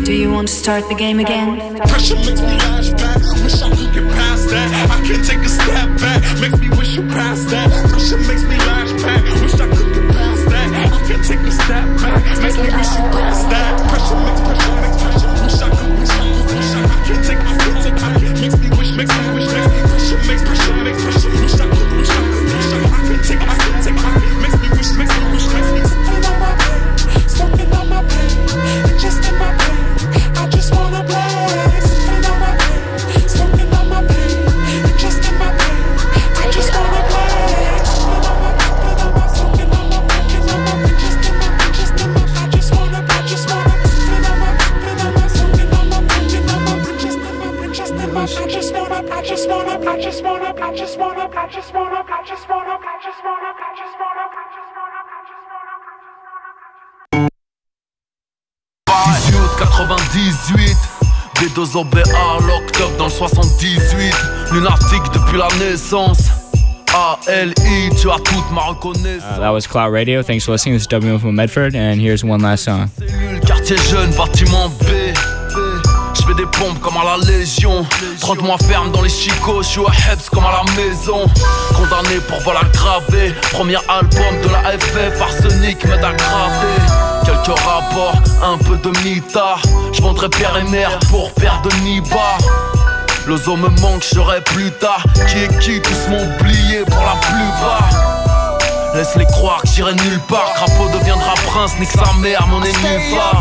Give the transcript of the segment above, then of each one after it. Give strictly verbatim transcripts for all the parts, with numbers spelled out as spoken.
Do you want to start the game again? Pressure makes me lash back. Wish I could get past that. I can't take a step back. Makes me wish you past that. Pressure makes me lash back. Wish I could get past that. I can't take a step back. Makes me wish you past that. Pressure makes pressure makes pressure. Wish I could wish I could wish I I can't take I can't take I can't. Makes me wish makes me wish makes me pressure makes pressure makes pressure. Wish I could wish I could wish I I can't take I can't take I can't. Makes me wish makes me wish makes me smoking on my pain, smoking on my pain, it's just in my pain. I just wanna play, smoking on my pain, smoking on my pain, it's just in my pain. I just wanna play, smoking on my, smoking on my, smoking on my, smoking on my, just in my, just in my. I just wanna, I just wanna, smoking on my, smoking on my, smoking on my, smoking on my, just in my, just in my. I just wanna, I just wanna, I just wanna, I just wanna, I just wanna, I just wanna, I just wanna, I just wanna, I just wanna, I just wanna. dix-huit quatre-vingt-dix-huit B deux O B A, locked up dans le soixante-dix-huit. Lunatique depuis la naissance. A L I, tu as toute ma reconnaissance. Uh, that was Cloud Radio. Thanks for listening. This is W M from Medford, and here's one last song. Quartier jeune, bâtiment B. J'fais des pompes comme à la Légion. trente mois ferme dans les chicots, j'suis à Hebs comme à la maison. Condamné pour vol aggravé. Premier album de la F F, arsenic m'aide à gratter. Quelques rapports, un peu de mitard. J'vendrai père et mère pour père de Niba. Le zoo me manque, j'serai plus tard. Qui est qui, tous m'ont oublié pour la plupart. Laisse-les croire que j'irai nulle part. Crapaud deviendra prince, nique sa mère, mon ennemi va.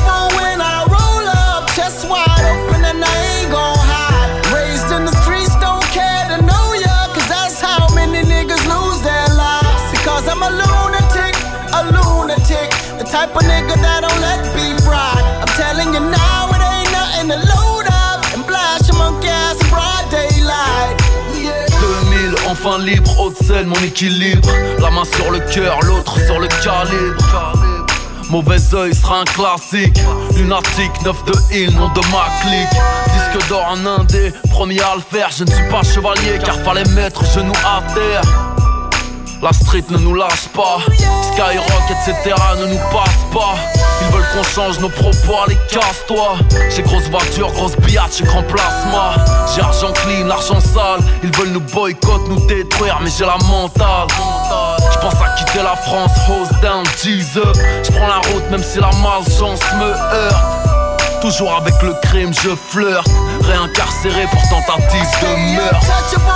Chest wide open and I ain't gon' hide. Raised in the streets, don't care to know ya. Cause that's how many niggas lose their lives. Because I'm a lunatic, a lunatic. The type of nigga that don't let beef ride. I'm telling you now, it ain't nothing to load up and blast your monkey ass in broad daylight. Yeah. deux mille, enfin libre, haute scène, mon équilibre. La main sur le cœur, l'autre sur le calibre. Mauvais oeil sera un classique. Lunatique, neuf de Hill, nom de ma clique. Disque d'or en indé, premier à le faire. Je ne suis pas chevalier car fallait mettre genou à terre. La street ne nous lâche pas. Skyrock et cetera ne nous passe pas. Ils veulent qu'on change nos propos, allez casse-toi. J'ai grosse voiture, grosse biatch, j'ai grand plasma. J'ai argent clean, argent sale. Ils veulent nous boycott, nous détruire, mais j'ai la mentale. J'pense à quitter la France, hose down, G's up. J'prends la route même si la malchance me heurte. Toujours avec le crime, je flirte. Réincarcéré pour tentative de meurtre.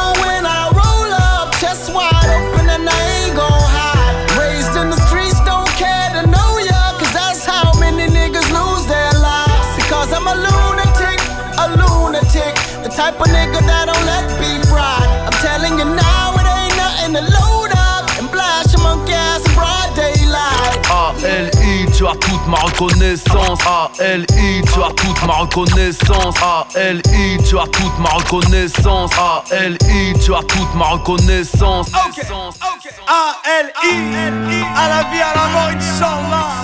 Chest wide open and I ain't gon' hide. Raised in the streets, don't care to know ya. Cause that's how many niggas lose their lives. Because I'm a lunatic, a lunatic. The type of nigga that don't let beef ride. I'm telling you now, it ain't nothing to load up and blast your monkey ass in broad daylight. A L I, tu as toute ma reconnaissance. A L I, tu as toute ma reconnaissance. A L I, tu as toute ma reconnaissance. A L I, tu as toute ma reconnaissance. Okay, okay. A L I, à la vie, à la mort, Inch'Allah.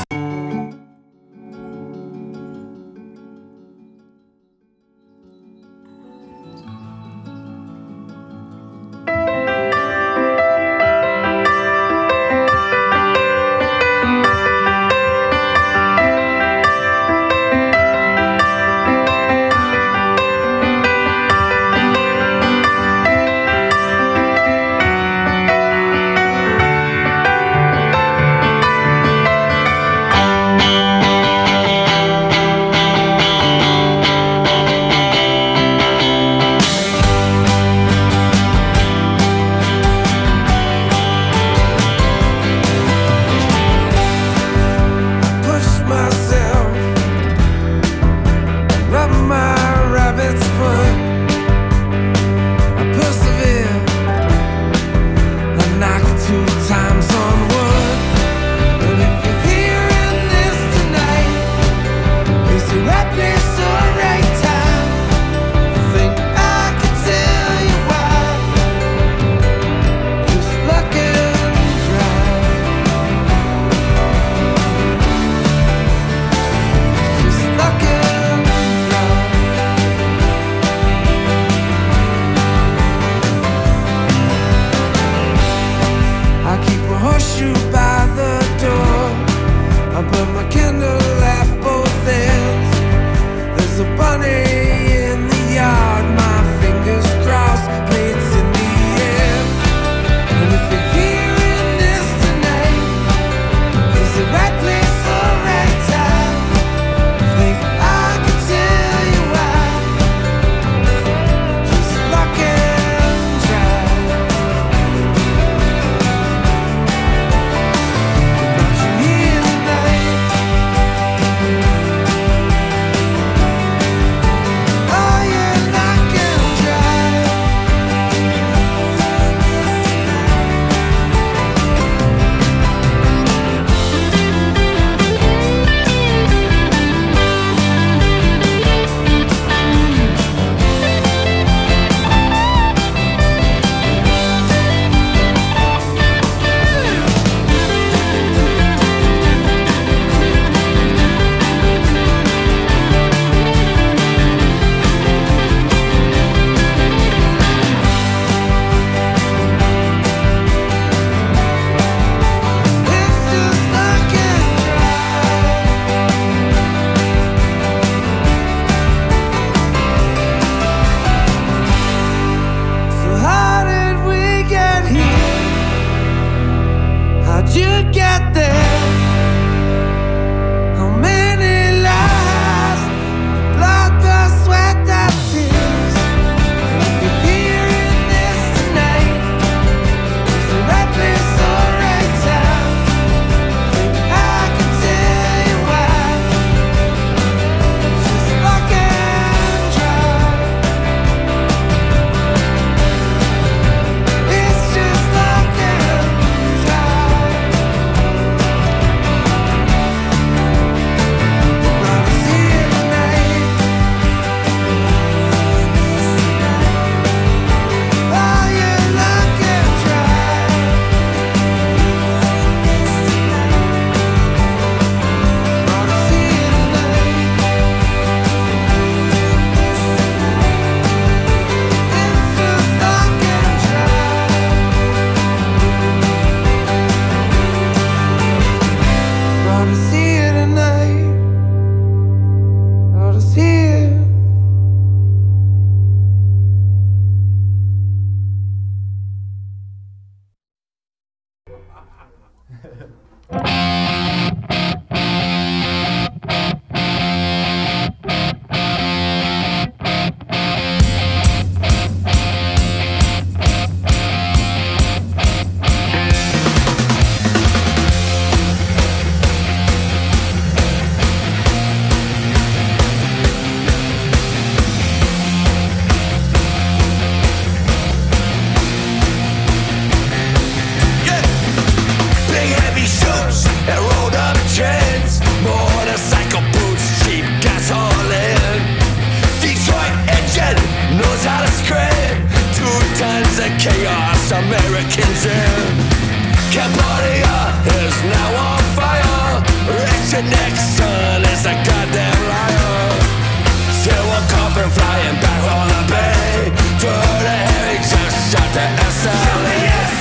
your next son is a goddamn liar. Still a coffin flying back on the bay. To the Harry just shot the S L A.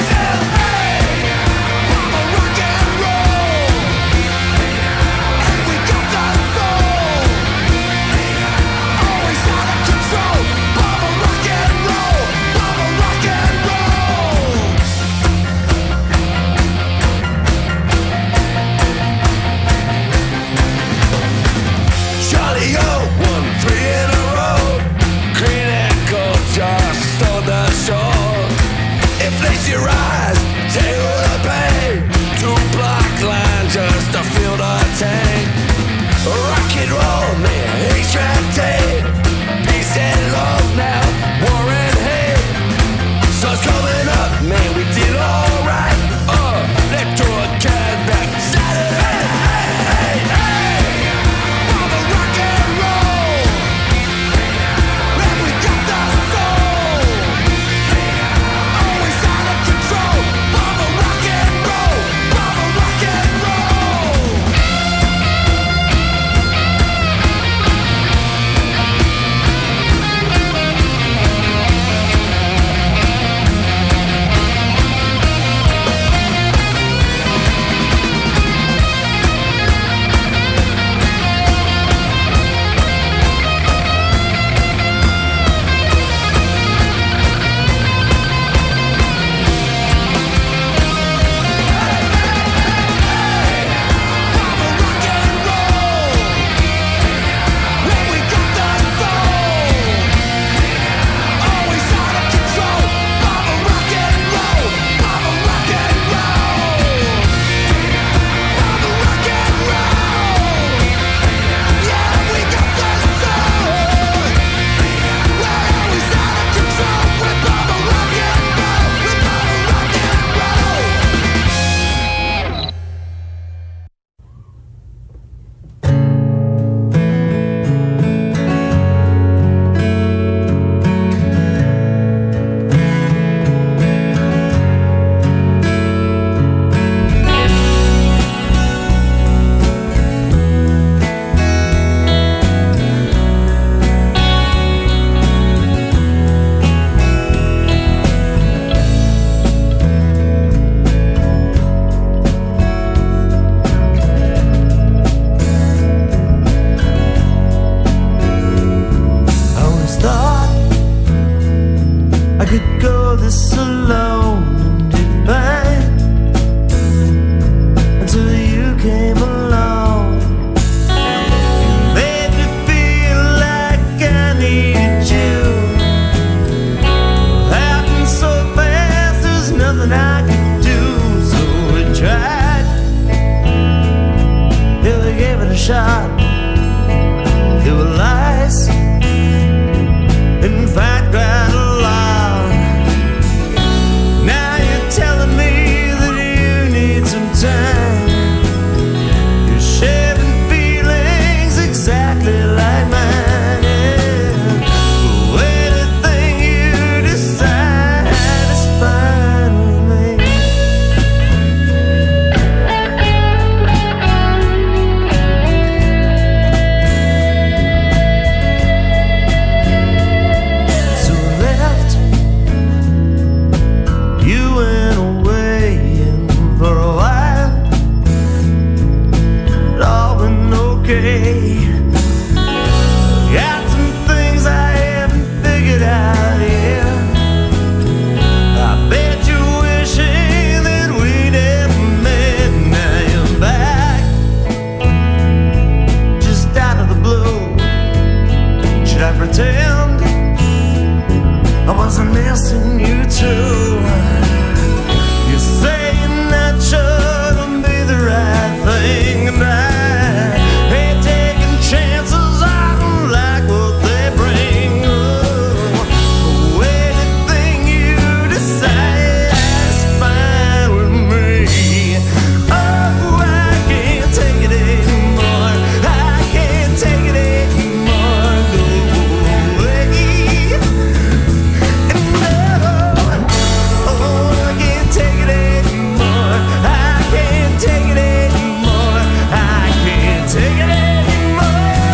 Your eyes, take the pain. Two black lines just to feel the tank. Rock and roll, man, H and T. Peace and love now, war and hate. Sun's coming up, man, we did alright. Uh, let's throw a can back Saturday. Hey, hey, hey. Mama, rock and roll. Man, we got the soul. Always out of control. Mama, rock and roll. Mama, rock and roll. Shot. It was lies. In fact, quite a lot. Now you're telling me that you need some time. You're sharing feelings exactly like mine. Yeah. But anything you decide is fine with me. Got some things I haven't figured out yet. I bet you're wishing that we never met. Now you're back, just out of the blue. Should I pretend I wasn't missing you too? You're saying that shouldn't be the right thing, and I chances I don't like what they bring. Oh, anything you decide is fine with me. Oh, I can't take it anymore. I can't take it anymore. Go away. And never take it anymore.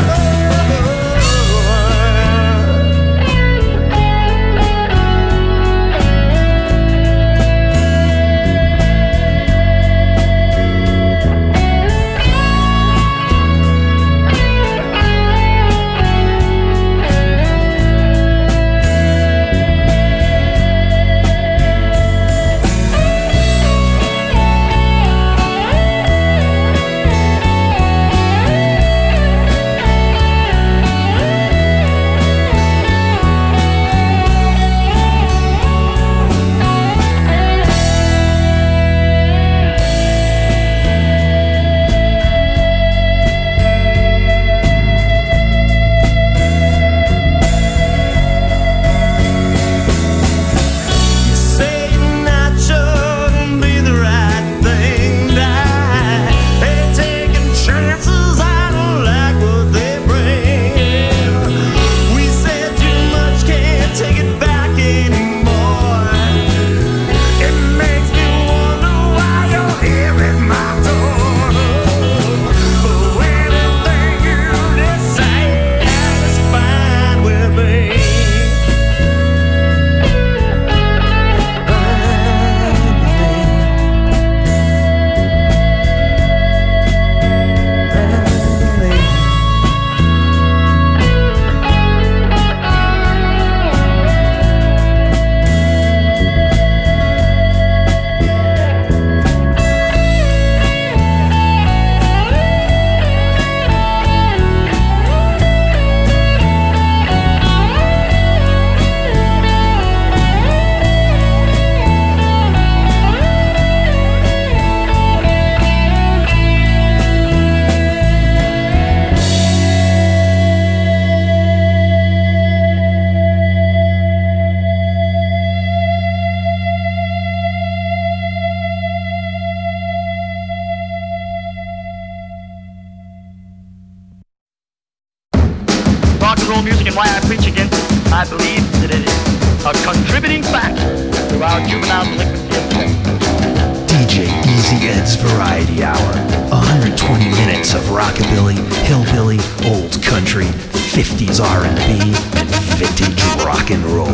roll music and why I preach against it, I believe that it is a contributing factor to our juvenile delinquency epidemic. D J Easy Ed's Variety Hour. one hundred twenty minutes of rockabilly, hillbilly, old country, fifties R and B, and vintage rock and roll.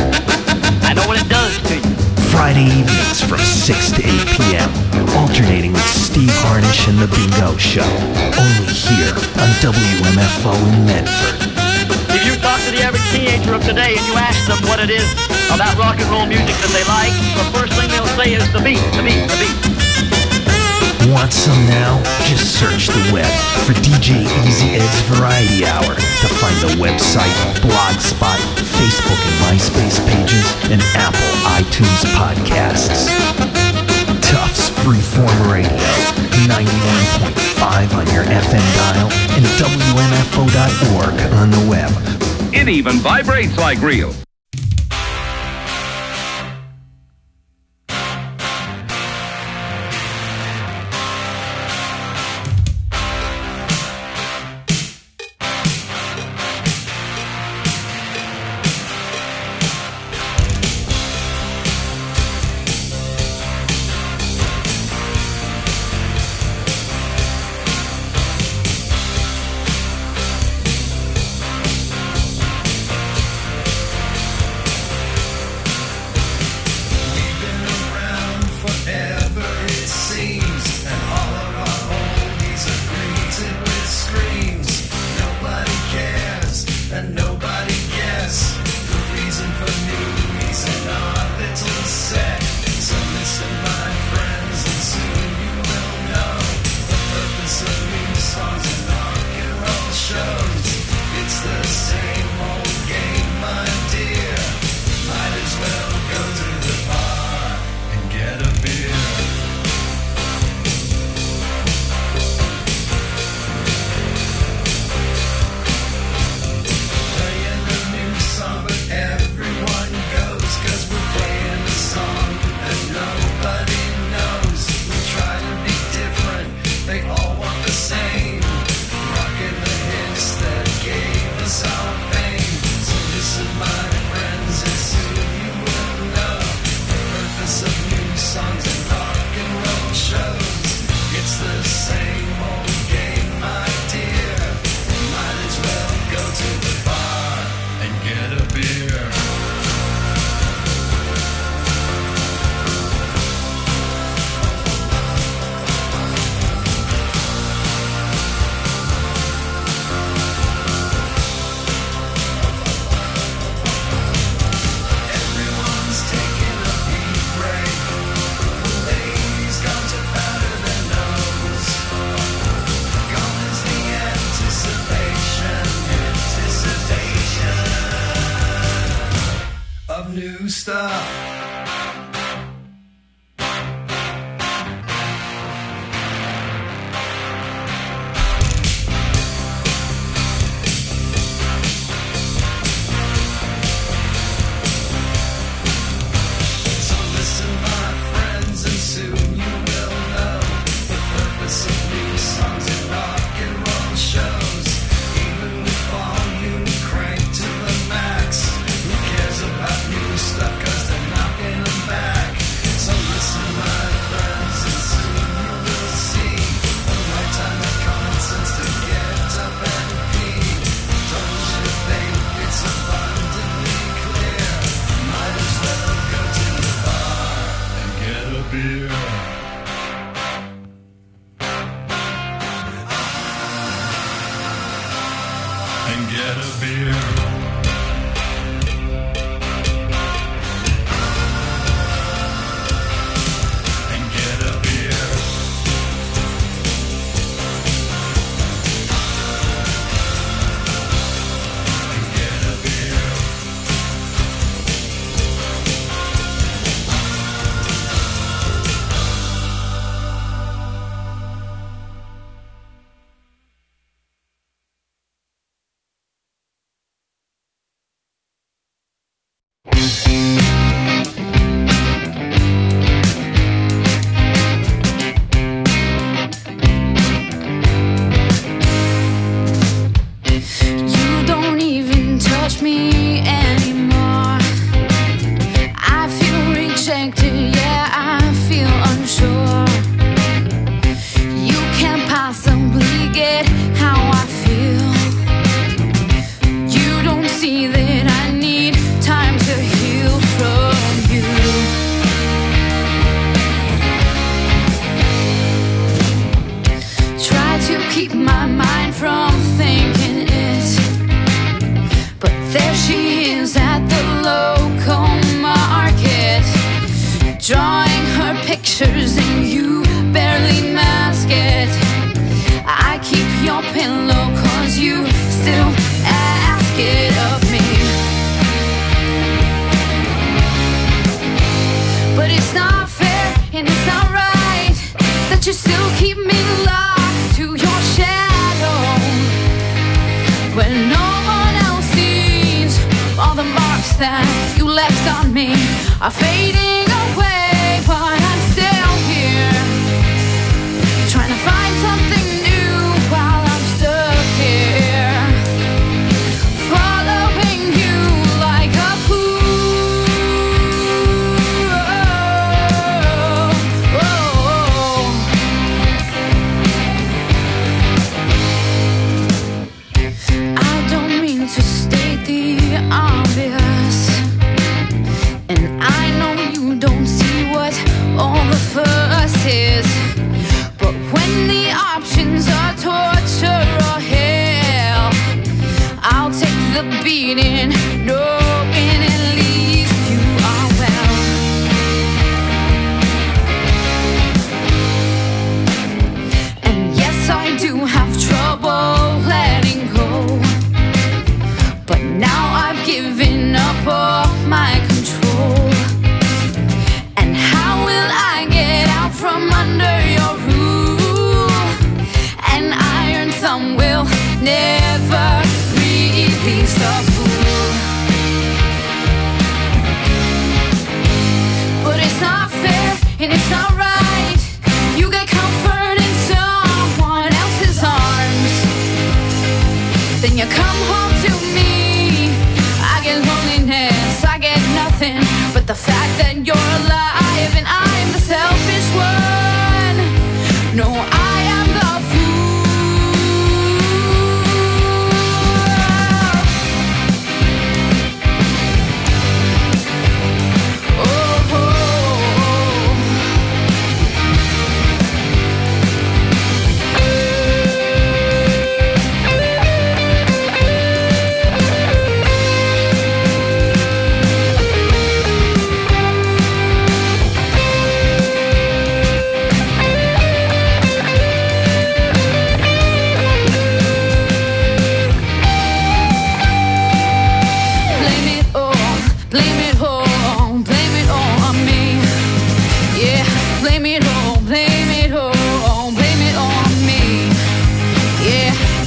I know what it does to you. Friday evenings from six to eight p.m. Alternating with Steve Harnish and The Bingo Show. Only here on W M F O in Medford. If you talk to the average teenager of today and you ask them what it is about rock and roll music that they like, the first thing they'll say is the beat, the beat, the beat. Want some now? Just search the web for D J Easy Ed's Variety Hour to find the website, Blogspot, Facebook and MySpace pages, and Apple iTunes podcasts. Tufts Freeform Radio, ninety-one point five on your F M dial, and W M F O dot org on the web. It even vibrates like real. new stuff.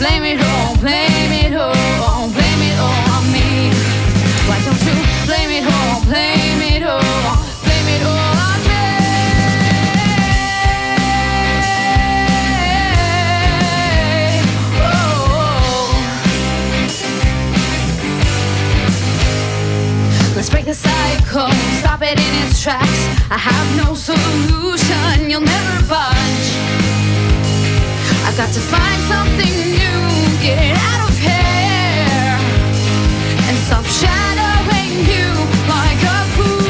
blame it all, blame it all, blame it all on me. Why don't you blame it all, blame it all, blame it all on me? Oh. Let's break the cycle, stop it in its tracks. I have no solution, you'll never budge. I've got to find something new, get out of here, and stop shadowing you like a fool.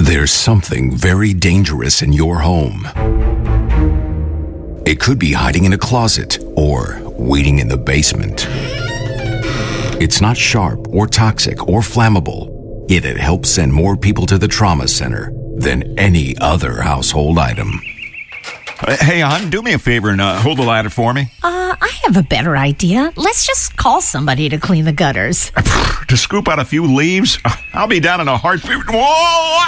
There's something very dangerous in your home. It could be hiding in a closet or waiting in the basement. It's not sharp or toxic or flammable, yet it helps send more people to the trauma center than any other household item. Uh, hey, hon, do me a favor and uh, hold the ladder for me. Uh, I have a better idea. Let's just call somebody to clean the gutters. To scoop out a few leaves? I'll be down in a heartbeat. Whoa!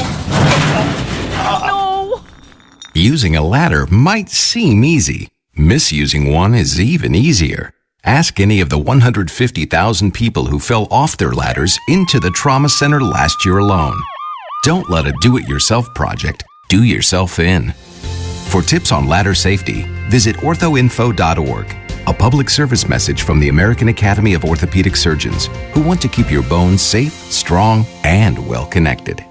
Ow! No! Using a ladder might seem easy. Misusing one is even easier. Ask any of the one hundred fifty thousand people who fell off their ladders into the trauma center last year alone. Don't let a do-it-yourself project do yourself in. For tips on ladder safety, visit ortho info dot org, a public service message from the American Academy of Orthopedic Surgeons, who want to keep your bones safe, strong, and well-connected.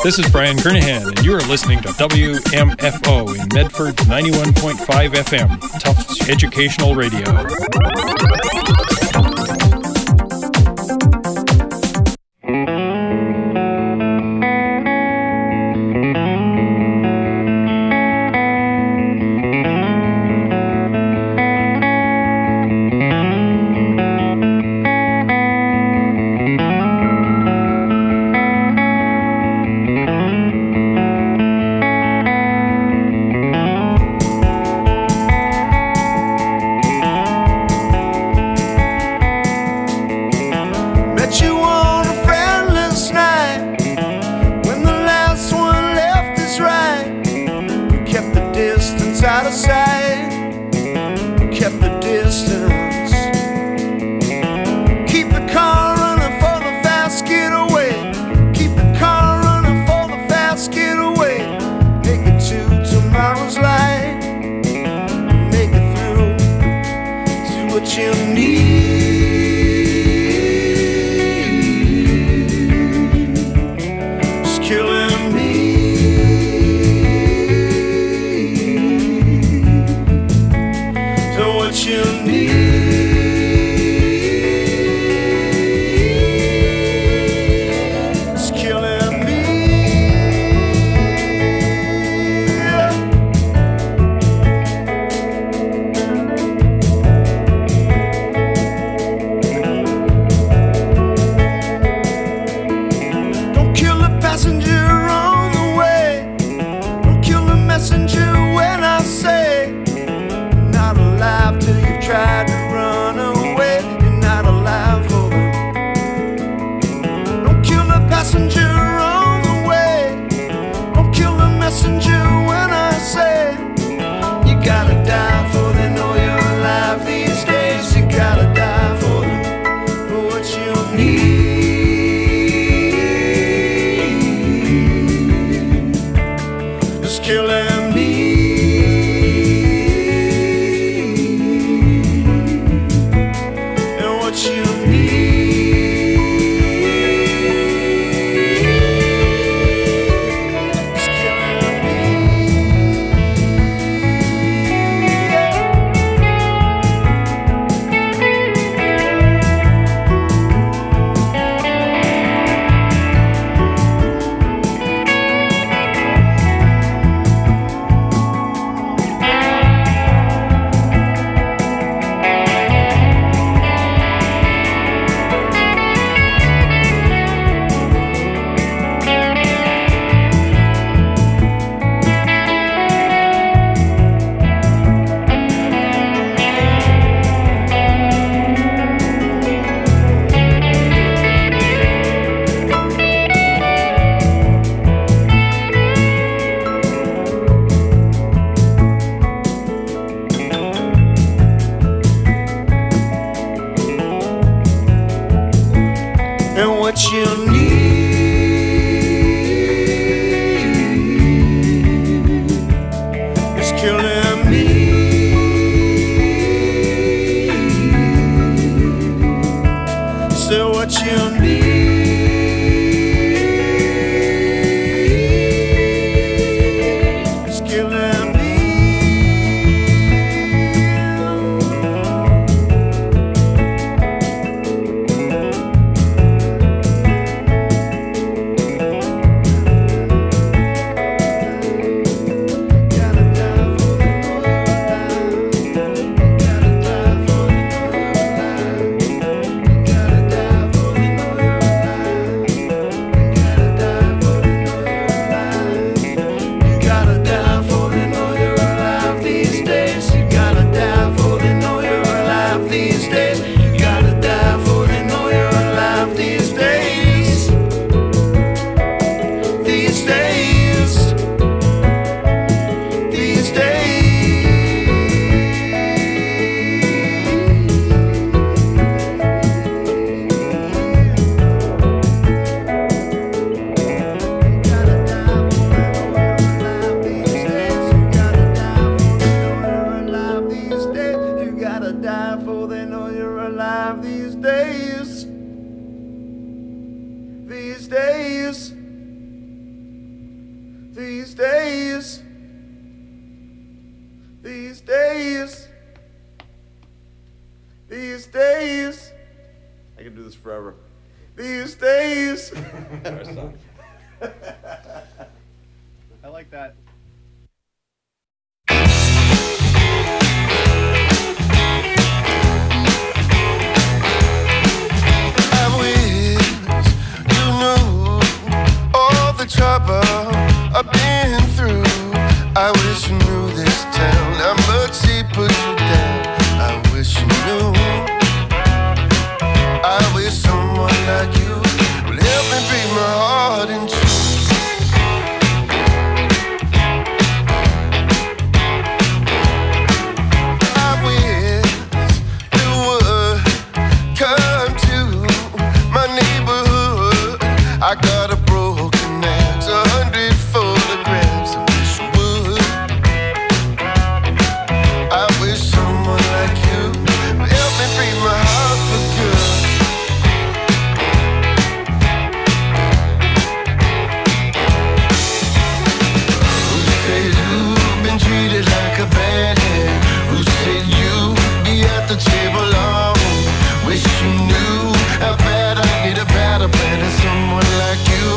This is Brian Kernahan, and you are listening to W M F O in Medford ninety-one point five F M, Tufts Educational Radio. these days. These days, these days, these days, I can do this forever. These days. I like that. I wish you knew all the trouble I've been through. I wish you knew this town, how much he put you down. I wish you knew. I wish someone like you would help me break my heart in two. I wish you would come to my neighborhood. I got a broken axe, a hundred photographs. I wish you would. I wish someone like you would help me break my heart for good. Who said you've been treated like a bad hand? Who said you'd be at the table alone? Wish you knew how bad I need a better plan and someone like you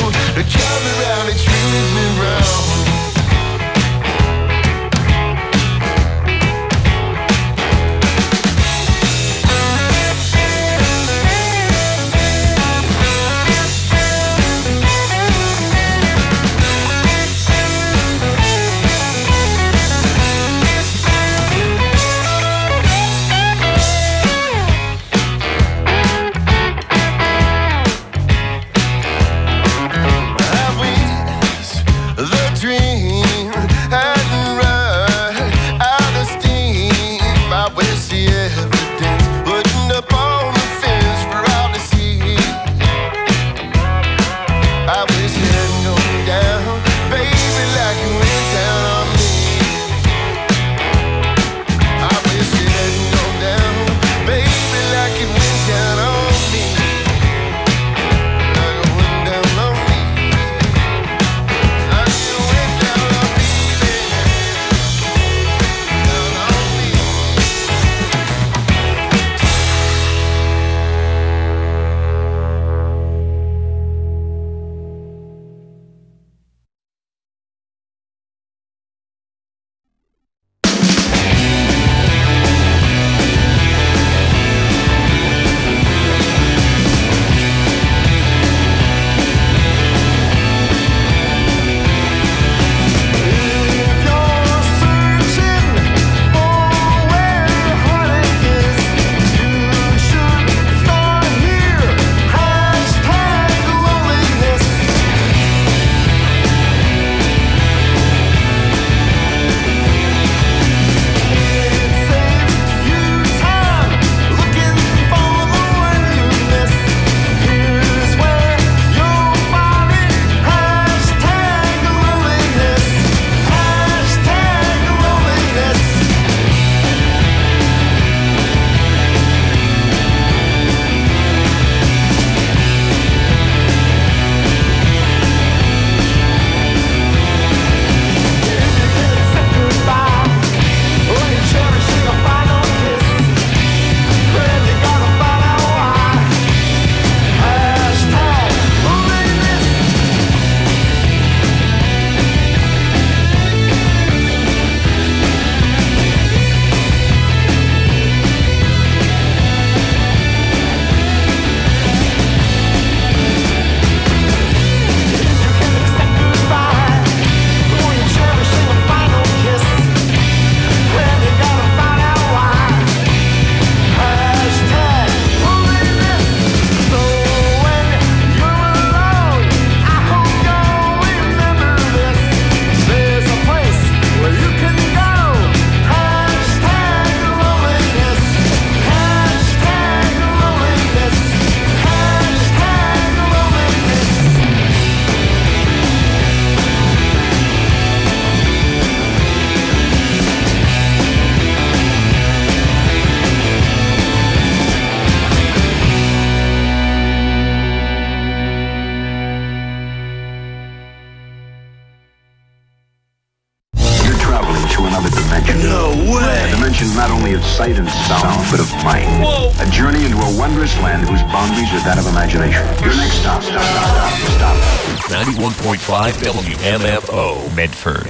sight and sound, but of mind. Whoa. A journey into a wondrous land whose boundaries are that of imagination. Your next stop, stop, stop, stop, stop. ninety-one point five W M F O, Medford.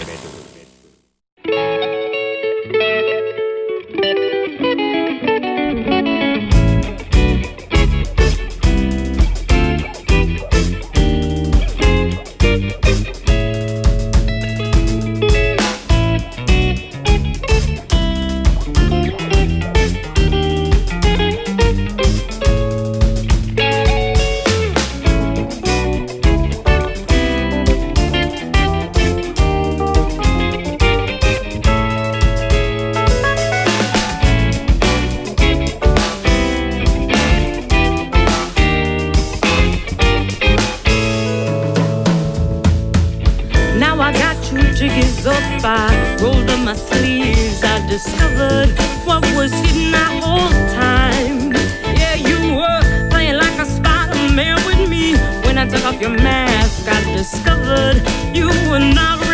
I rolled up my sleeves, I discovered what was hidden that whole time. Yeah, you were playing like a Spider-Man with me. When I took off your mask, I discovered you were not